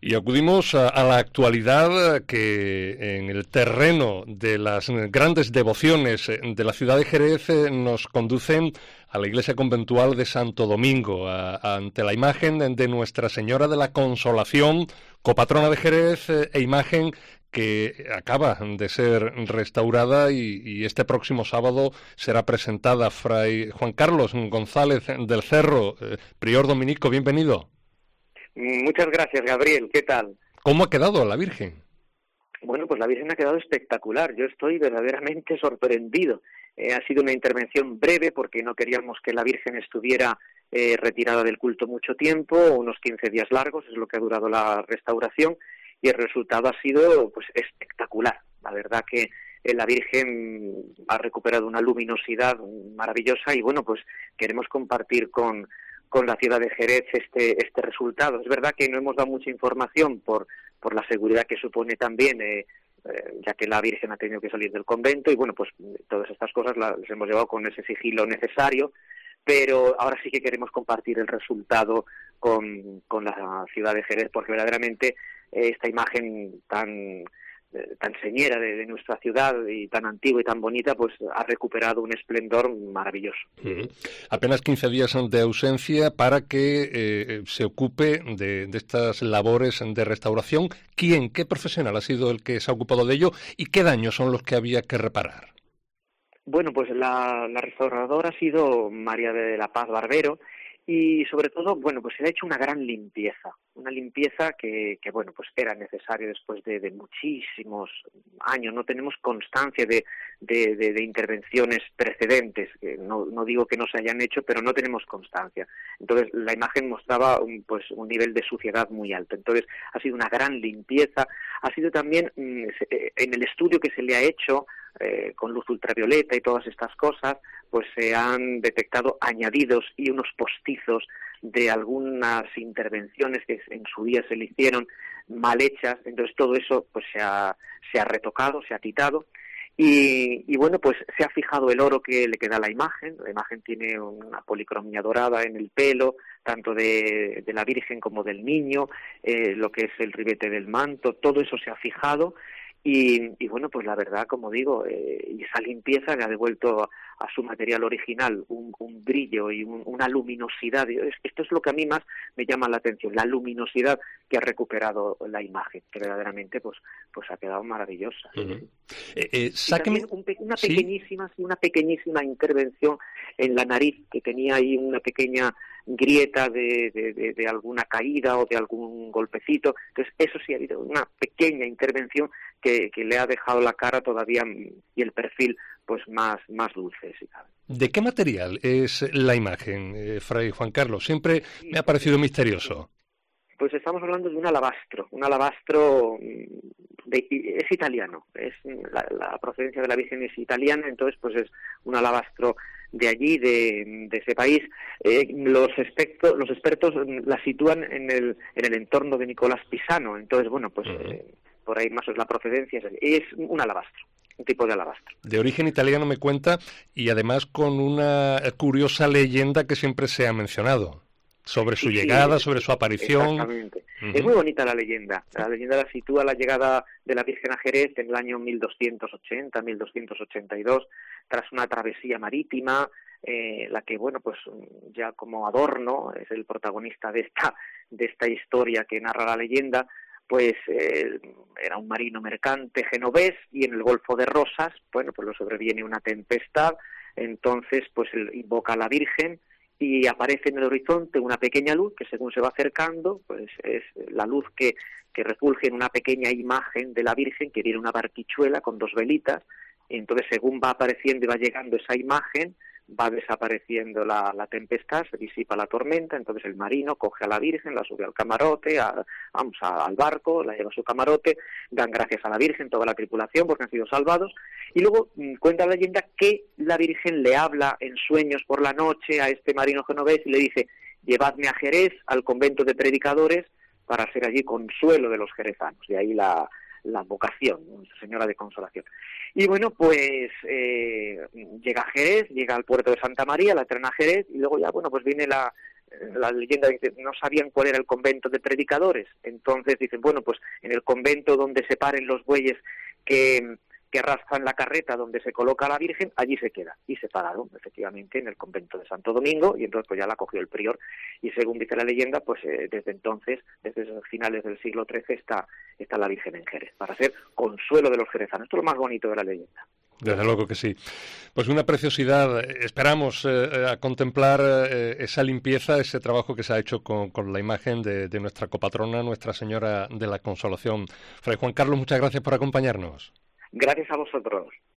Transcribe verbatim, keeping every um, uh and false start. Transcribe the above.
Y acudimos a, a la actualidad que en el terreno de las grandes devociones de la ciudad de Jerez eh, nos conducen a la iglesia conventual de Santo Domingo, a, a, ante la imagen de Nuestra Señora de la Consolación, copatrona de Jerez, eh, e imagen que acaba de ser restaurada y, y este próximo sábado será presentada. Fray Juan Carlos González del Cerro, eh, prior dominico, bienvenido. Muchas gracias, Gabriel. ¿Qué tal? ¿Cómo ha quedado la Virgen? Bueno, pues la Virgen ha quedado espectacular. Yo estoy verdaderamente sorprendido. Eh, ha sido una intervención breve porque no queríamos que la Virgen estuviera eh, retirada del culto mucho tiempo, unos quince días largos, es lo que ha durado la restauración, y el resultado ha sido pues espectacular. La verdad que eh, la Virgen ha recuperado una luminosidad maravillosa y bueno, pues queremos compartir con con la ciudad de Jerez este este resultado. Es verdad que no hemos dado mucha información por por la seguridad que supone también, eh, eh, ya que la Virgen ha tenido que salir del convento y bueno, pues todas estas cosas las hemos llevado con ese sigilo necesario, pero ahora sí que queremos compartir el resultado con, con la ciudad de Jerez, porque verdaderamente eh, esta imagen tan tan señera de, de nuestra ciudad y tan antigua y tan bonita, pues ha recuperado un esplendor maravilloso. Uh-huh. Apenas quince días de ausencia para que eh, se ocupe de, de estas labores de restauración. ¿Quién, qué profesional ha sido el que se ha ocupado de ello y qué daños son los que había que reparar? Bueno, pues la, la restauradora ha sido María de la Paz Barbero y sobre todo, bueno, pues se ha hecho una gran limpieza, una limpieza que, que bueno, pues era necesaria después de, de muchísimos años. No tenemos constancia de, de, de, de intervenciones precedentes, que no, no digo que no se hayan hecho, pero no tenemos constancia. Entonces, la imagen mostraba un, pues, un nivel de suciedad muy alto. Entonces, ha sido una gran limpieza. Ha sido también, en el estudio que se le ha hecho, Eh, con luz ultravioleta y todas estas cosas, pues se han detectado añadidos y unos postizos de algunas intervenciones que en su día se le hicieron mal hechas. Entonces todo eso pues se ha, se ha retocado, se ha quitado y, y bueno, pues se ha fijado el oro que le queda a la imagen. La imagen tiene una policromía dorada en el pelo, tanto de, de la Virgen como del niño, eh, lo que es el ribete del manto, todo eso se ha fijado. Y, y bueno, pues la verdad, como digo, eh, y esa limpieza le ha devuelto a, a su material original un, un brillo y un, una luminosidad. Esto es lo que a mí más me llama la atención, la luminosidad que ha recuperado la imagen, que verdaderamente pues pues ha quedado maravillosa. Uh-huh. eh, eh, sáqueme... un, una pequeñísima, ¿Sí? una pequeñísima intervención en la nariz, que tenía ahí una pequeña grieta de, de, de, de alguna caída o de algún golpecito. Entonces eso sí ha habido una pequeña intervención que, que le ha dejado la cara todavía y el perfil pues más, más dulce. ¿Sí? ¿De qué material es la imagen, eh, Fray Juan Carlos? Siempre me ha parecido misterioso. Pues estamos hablando de un alabastro, un alabastro de, es italiano, es la, la procedencia de la Virgen es italiana, entonces pues es un alabastro de allí, de, de ese país. Eh, los expertos, los expertos la sitúan en el en el entorno de Nicolás Pisano, entonces bueno, pues uh-huh. eh, por ahí más es la procedencia, es, es un alabastro. Un tipo de alabastro. De origen italiano me cuenta, y además con una curiosa leyenda que siempre se ha mencionado. Sobre su sí, llegada, sí, sobre su aparición. Exactamente. Uh-huh. Es muy bonita la leyenda. La leyenda la sitúa la llegada de la Virgen a Jerez en el año mil doscientos ochenta, mil doscientos ochenta y dos, tras una travesía marítima, eh, la que, bueno, pues ya como adorno, es el protagonista de esta, de esta historia que narra la leyenda, pues eh, era un marino mercante genovés y en el Golfo de Rosas, bueno, pues lo sobreviene una tempestad, entonces pues él invoca a la Virgen y aparece en el horizonte una pequeña luz que según se va acercando, pues es la luz que, que refulge en una pequeña imagen de la Virgen que viene una barquichuela con dos velitas, y entonces según va apareciendo y va llegando esa imagen, va desapareciendo la, la tempestad, se disipa la tormenta, entonces el marino coge a la Virgen, la sube al camarote, a, vamos a, al barco, la lleva a su camarote, dan gracias a la Virgen, toda la tripulación, porque han sido salvados, y luego mmm, cuenta la leyenda que la Virgen le habla en sueños por la noche a este marino genovés y le dice: llevadme a Jerez, al convento de predicadores, para ser allí consuelo de los jerezanos, de ahí la... la vocación, Nuestra Señora de Consolación. Y bueno, pues eh, llega a Jerez, llega al puerto de Santa María, la traen a Jerez, y luego ya, bueno, pues viene la, la leyenda dice, no sabían cuál era el convento de predicadores, entonces dicen, bueno, pues en el convento donde se paren los bueyes que, que arrastran la carreta, donde se coloca la Virgen, allí se queda. Y se pararon, efectivamente, en el convento de Santo Domingo, y entonces pues ya la cogió el prior, y según dice la leyenda, pues eh, desde entonces, desde esos finales del siglo trece, está, está la Virgen en Jerez, para ser consuelo de los jerezanos. Esto es lo más bonito de la leyenda. Desde luego que sí. Pues una preciosidad. Esperamos eh, a contemplar eh, esa limpieza, ese trabajo que se ha hecho con, con la imagen de, de nuestra copatrona, Nuestra Señora de la Consolación. Fray Juan Carlos, muchas gracias por acompañarnos. Gracias a vosotros.